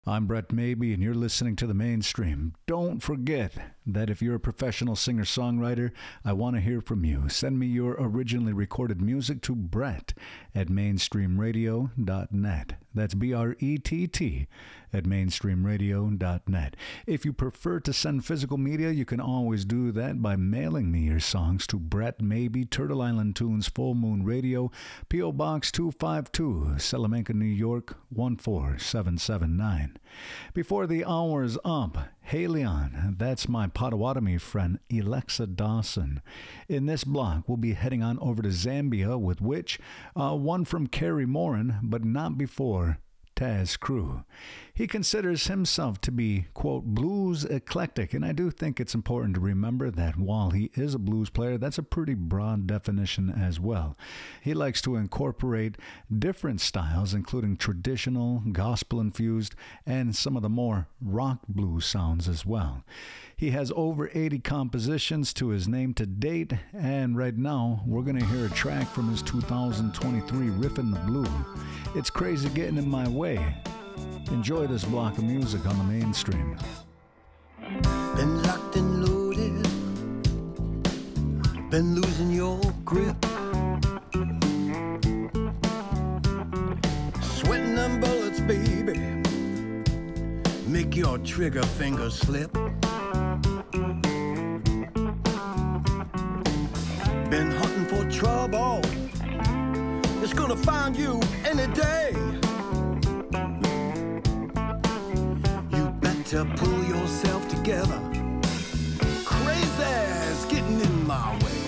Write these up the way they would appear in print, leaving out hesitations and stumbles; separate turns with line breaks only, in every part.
I'm Brett Maybe, and you're listening to The Mainstream. Don't forget that if you're a professional singer-songwriter, I want to hear from you. Send me your originally recorded music to Brett at mainstreamradio.net. That's BRETT at mainstreamradio.net. If you prefer to send physical media, you can always do that by mailing me your songs to Brett Maybe, Turtle Island Tunes, Full Moon Radio, P.O. Box 252, Salamanca, New York, 14779. Before the hour's up, Hey Leon, that's my Potawatomi friend Alexa Dawson. In this block, we'll be heading on over to Zambia with which, one from Kerry Morin, but not before Taz Crew. He considers himself to be, quote, blues eclectic, and I do think it's important to remember that while he is a blues player, that's a pretty broad definition as well. He likes to incorporate different styles, including traditional, gospel-infused, and some of the more rock blues sounds as well. He has over 80 compositions to his name to date, and right now, we're going to hear a track from his 2023 Riffin' the Blue. It's Crazy Getting in My Way. Enjoy this block of music on The Mainstream.
Been locked and loaded, been losing your grip, sweating them bullets, baby, make your trigger finger slip. Been hunting for trouble, it's gonna find you any day. To pull yourself together, crazy's getting in my way.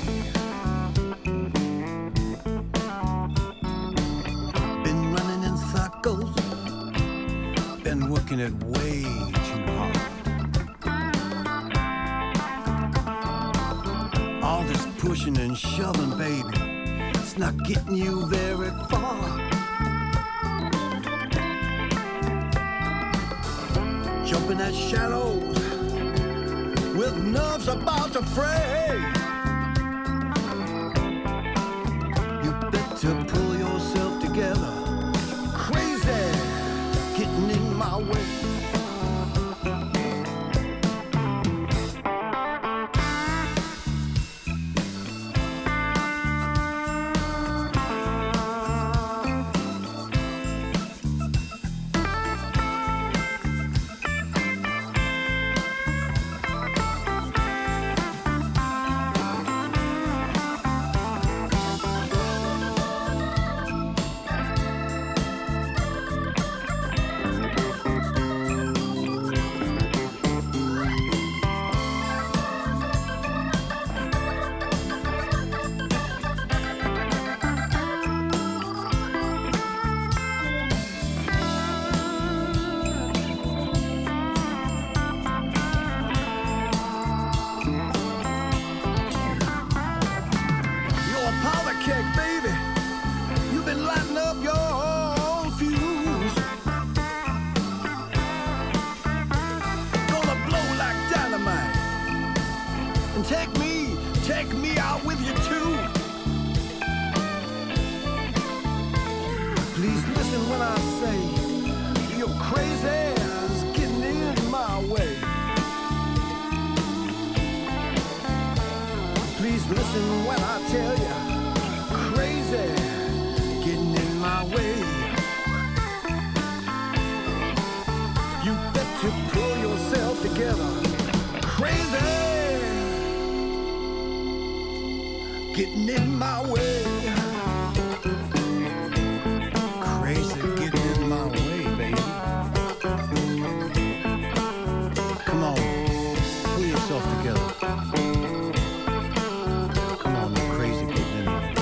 Been running in circles, been working it way too hard. All this pushing and shoving, baby, it's not getting you very far. Jumping at shadows with nerves about to fray. You better pull yourself together. Crazy getting in my way. Getting in my way. Crazy getting in my way, baby. Come on, pull yourself together. Come on, you crazy getting in my way.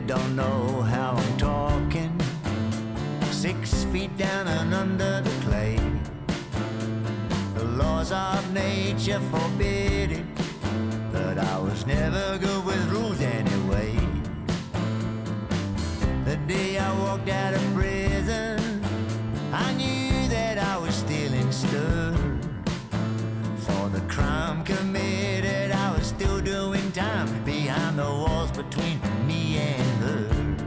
don't know how I'm talking. 6 feet down and under the clay. The laws of nature forbid it, but I was never good with rules anyway. The day I walked out of prison, I knew that I was still in stir. For the crime committed, I was still doing time behind the walls between me and her.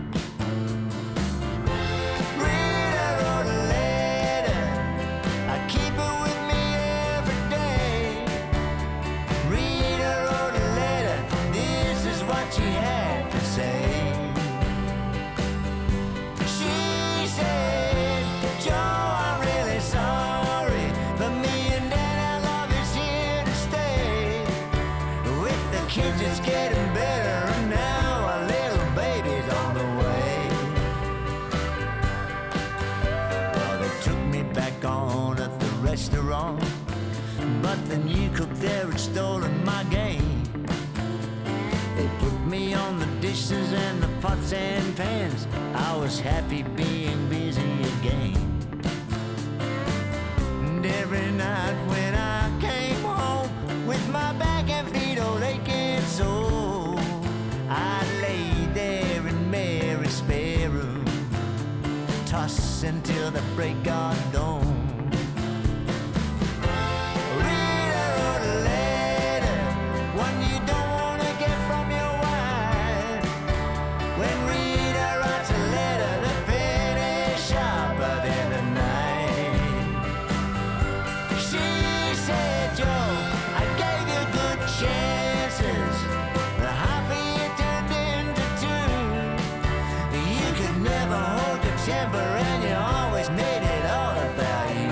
Rita wrote a letter, I keep it with me every day. Rita wrote a letter, this is what she had to say. She said, Joe, I'm really sorry, but me and Dad, our love is here to stay. With the kids it's getting better, and now our little baby's on the way. Well, they took me back on at the restaurant, but the new cook there had stolen my game. They put me on the dishes and the pots and pans. I was happy being busy again. And every night when I came home with my back and feet all aching so, I lay there in Mary's spare room, toss until the break of dawn. Rita wrote a letter, one you don't want to get from your wife. When Rita writes a letter, the pen is sharper than the knife. She said, Joe, I gave you good chances, the half of you turned into two. You could never hold your temper, and you always made it all about you.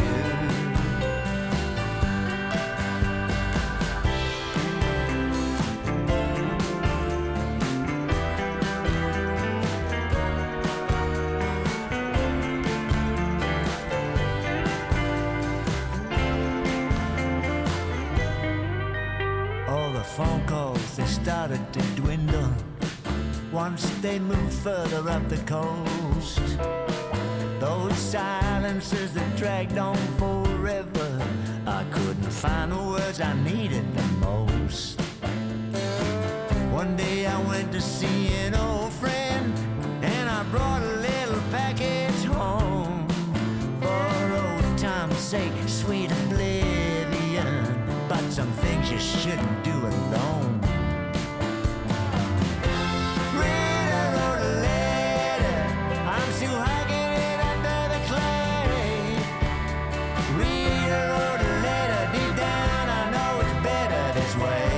All the phone calls, they started to dwindle once they moved further up the coast. Those silences that dragged on forever, I couldn't find the words I needed the most. One day I went to see an old friend, and I brought a little package home. For old time's sake, sweet oblivion, but some things you shouldn't do alone. Rita wrote a letter, I'm still hugging it under the clay. Rita wrote a letter, deep down I know it's better this way.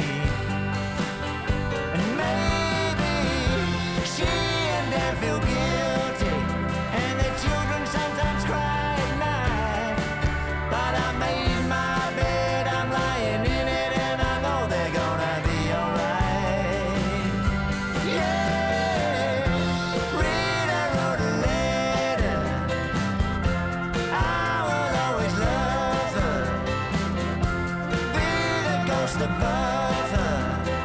And maybe she and Dad feel guilty, and their children sometimes cry at night. But I made my bed, I'm lying in it, and I know they're gonna be alright. Yeah, Rita wrote a letter, I will always love her, be the ghost above her,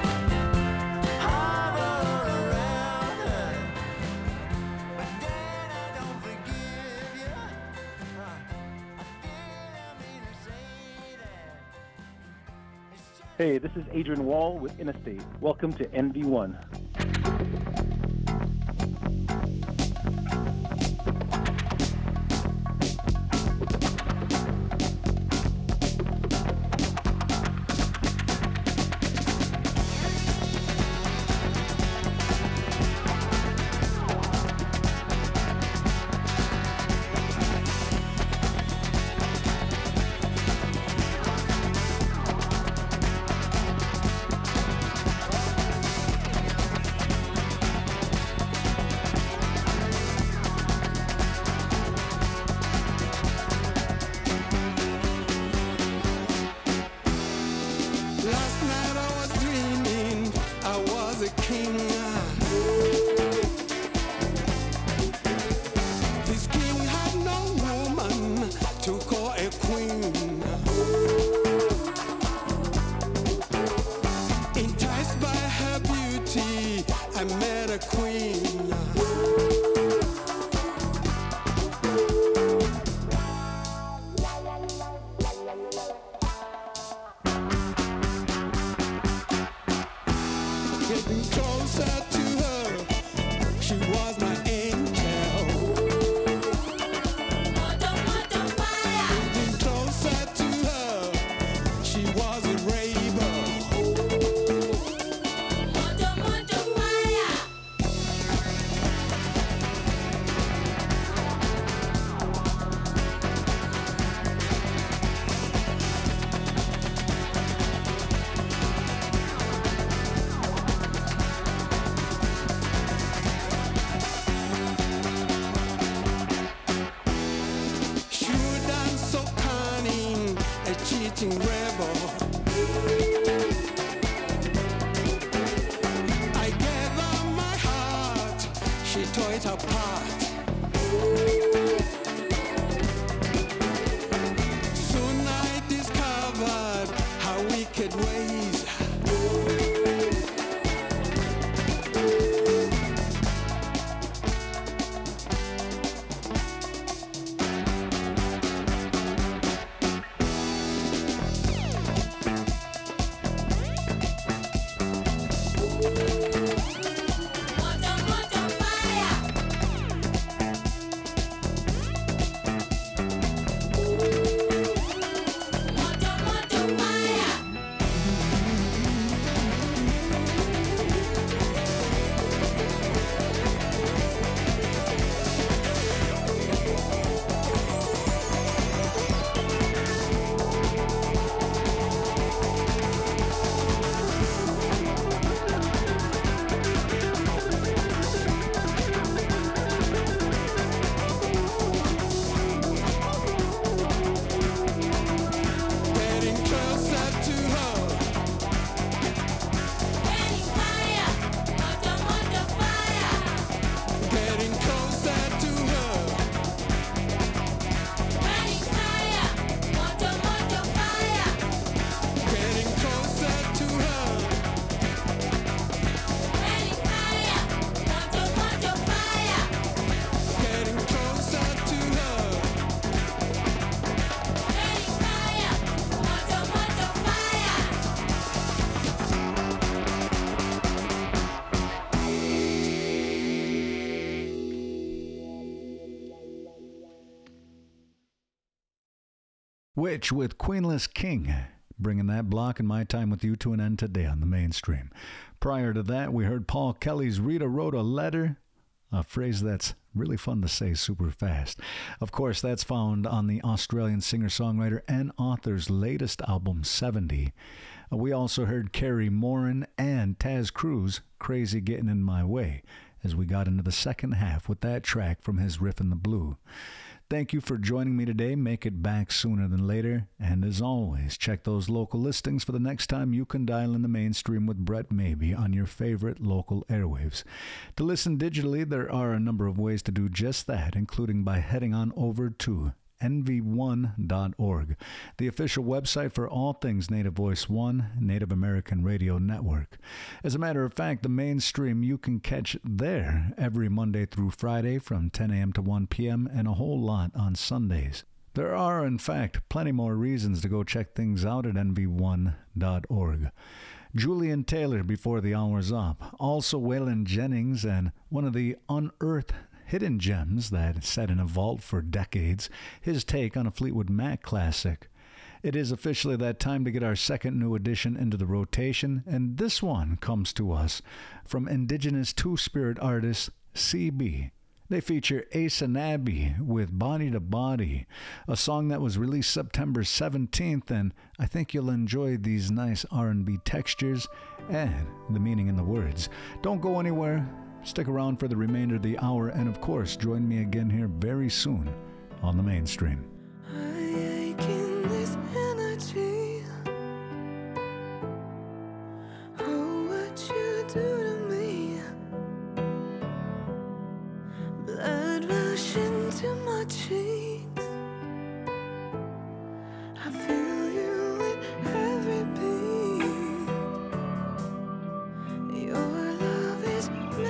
hover all around her. But then I don't forgive you. I didn't mean to say that. It's just
Hey, this is Adrian Wall with Interstate. Welcome to NV1.
Last night I was dreaming I was a king. This king had no woman to call a queen. Enticed by her beauty, I I met a queen. Getting closer to her, she was my angel. Getting closer to her, she was a rainbow. Sure done so cunning, a cheating rebel. I gave her my heart, she tore it apart. Soon I discovered her wicked ways. Getting closer to her, getting closer to her, getting closer to her, getting closer to her.
Which with Queenless King, bringing that block in my time with you to an end today on the mainstream. Prior to that, we heard Paul Kelly's Rita Wrote a Letter, a phrase that's really fun to say super fast. Of course, that's found on the Australian singer-songwriter and author's latest album, 70. We also heard Carrie Morin and Taz Cruz, Crazy Getting in My Way, as we got into the second half with that track from his Riff in the Blue. Thank you for joining me today. Make it back sooner than later. And as always, check those local listings for the next time you can dial in the mainstream with Brett Maybe on your favorite local airwaves. To listen digitally, there are a number of ways to do just that, including by heading on over to nv1.org, the official website for all things Native Voice One, Native American Radio Network. As a matter of fact, the mainstream you can catch there every Monday through Friday from 10 a.m. to 1 p.m. and a whole lot on Sundays. There are, in fact, plenty more reasons to go check things out at nv1.org. Julian Taylor before the hour's up. Also Waylon Jennings and one of the unearthed hidden gems that sat in a vault for decades, his take on a Fleetwood Mac classic. It is officially that time to get our second new edition into the rotation, and this one comes to us from Indigenous Two-Spirit artist CB. They feature Asa Nabby with Body to Body, a song that was released September 17th, and I think you'll enjoy these nice R&B textures and the meaning in the words. Don't go anywhere. Stick around for the remainder of the hour, and of course, join me again here very soon on the mainstream.
I ache in this energy. Oh, what you do to me. Blood rushing to my cheeks. I feel you in every beat. Your love is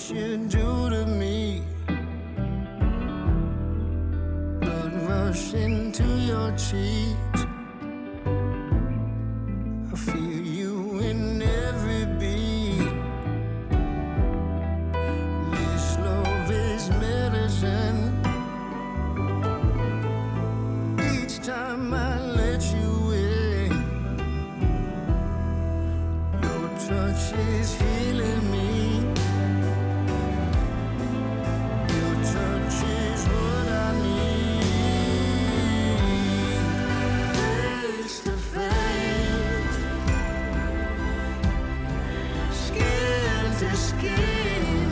you do to me. Blood rush into your cheeks. I feel you in every beat. This love is medicine. Each time I let you in, your touch is healing me. Your touch is what I need. Face to face, skin to skin,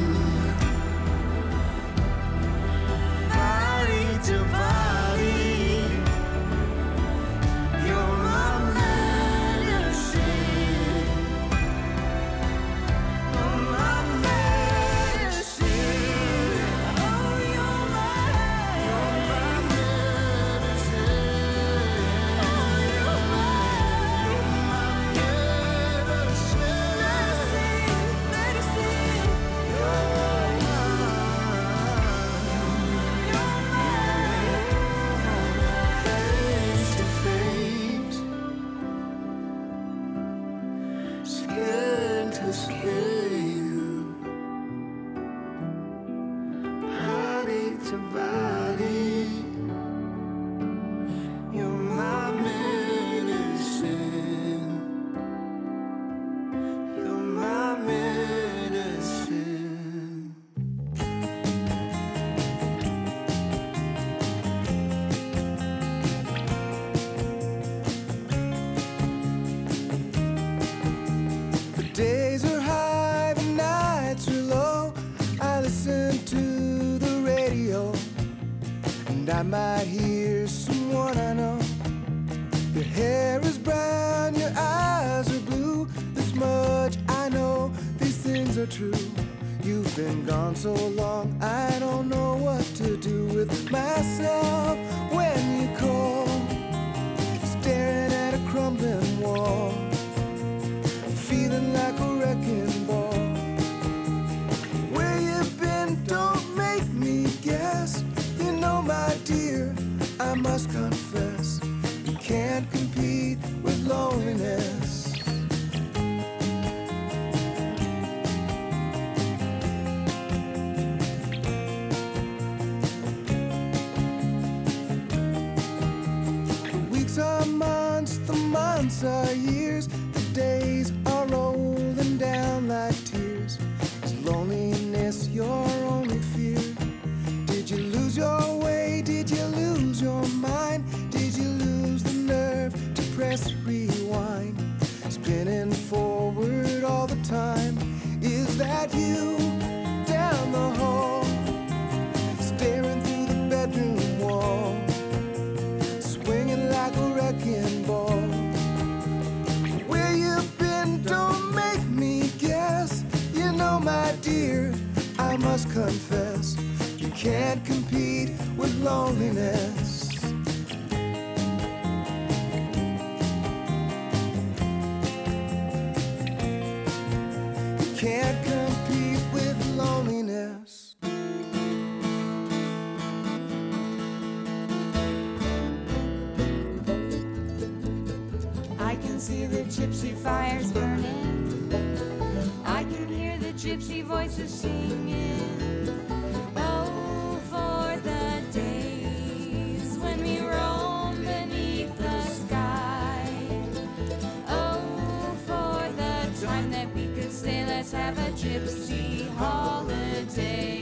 body to body. You're my medicine. You're my medicine. Oh, you're my medicine. Oh, you're my medicine. Medicine. Face to face, skin to skin, body to body. You're my medicine. You're my medicine. The days are high, the nights are low. I listen to the radio, and I might hear someone I know. Your hair is brown, your eyes are blue. This much I know, these things are true. You've been gone so long, I don't know what to do with myself when you call. Staring at a crumbling wall, feeling like a wrecking ball. Where you've been, don't make me guess. You know, my dear, I must confess, you can't compete with loneliness. The weeks are months, the months are years. The days are rolling down like tears. Is loneliness your only fear? Did you lose your way? Did you lose your mind? Did you lose the nerve to press rewind? Spinning forward all the time. Is that you down the hall? Staring through the bedroom wall, swinging like a wrecking ball. Where you've been, don't make me guess. You know, my dear, I must confess, you can't compete with loneliness. You can't compete with loneliness.
I can see the gypsy fires burning. I can hear the gypsy voices singing. Oh, for the days when we roam beneath the sky. Oh, for the time that we could say, let's have a gypsy holiday.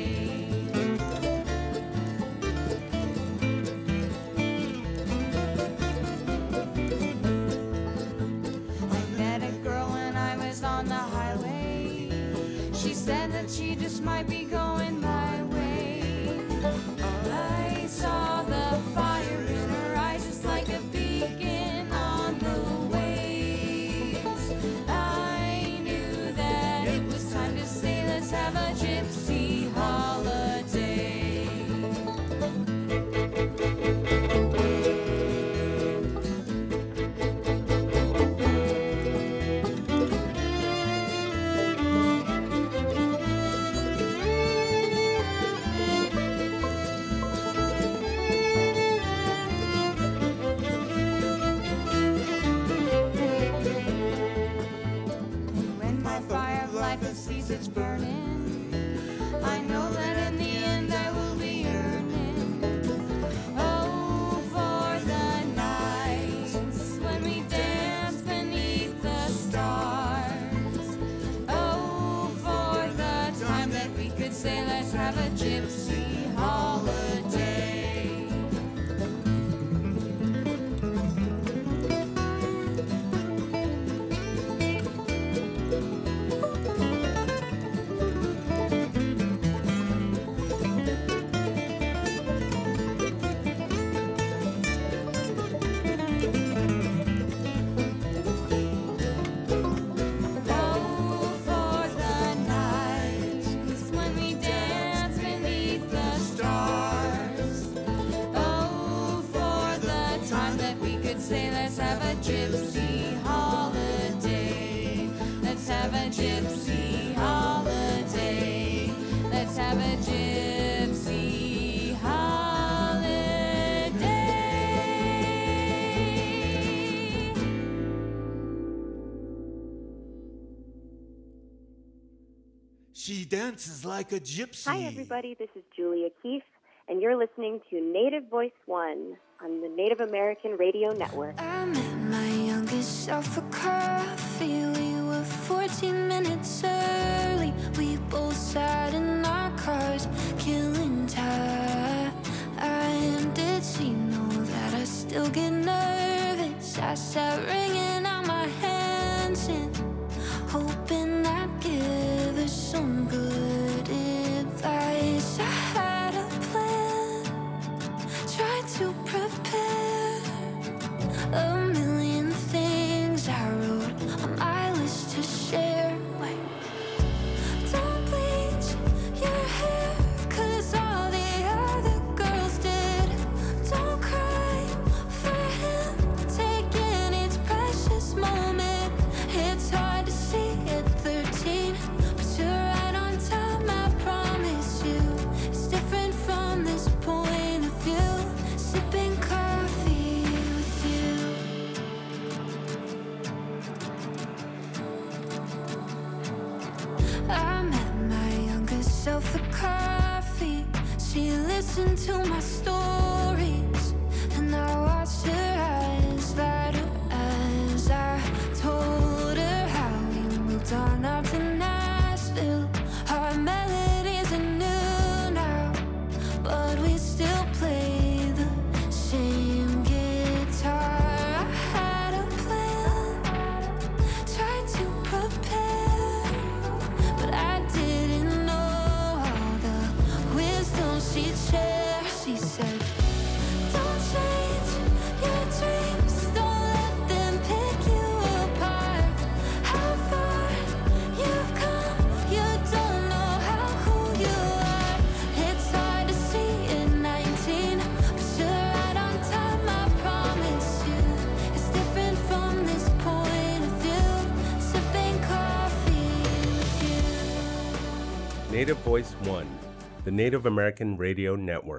On the highway, she said that she just might be going my way. I saw the fire in her eyes, just like a beacon on the waves. I knew that it was time to say, let's have a gypsy holiday. have a gypsy holiday. Say let's have a gypsy holiday. Let's have a gypsy holiday. Let's have a gypsy holiday.
She dances like a gypsy.
Hi, everybody. This is Julia Keefe, and you're listening to Native Voice One on the Native American Radio Network.
I met my youngest self for coffee. We were 14 minutes early. We both sat in our cars, killing time. Did she know that I still get nervous? I sat wringing out my hands and hoping I'd give her some good advice. I had a plan, tried to prepare a million things I wrote on my list to share. Like, don't bleach your hair, 'cause all the other girls did. Don't cry for him, taking each precious moment. It's hard to see at 13, but you're right on time, I promise you. It's different from this point of view, sipping coffee with you. I met my younger self for coffee. She listened to my stories, and I watched her eyes light up as I told her how we moved on out to Nashville. Our melodies are new now, but we still play the same guitar. I had a plan, tried to prepare, but I didn't know all the wisdom she'd share. She said, don't change your dreams, don't let them pick you apart. How far you've come, you don't know how cool you are. It's hard to see at 19, but you're right on time, I promise you. It's different from this point of view, sipping coffee with you.
Native Voice One, the Native American Radio Network.